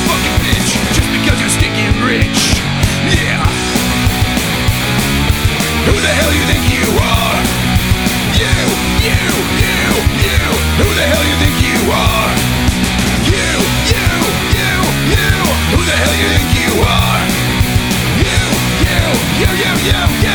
fucking bitch just because you're stinking rich. Yeah. Who the hell you think you are? You. Who the hell you think you are? You. Who the hell you think you are? You.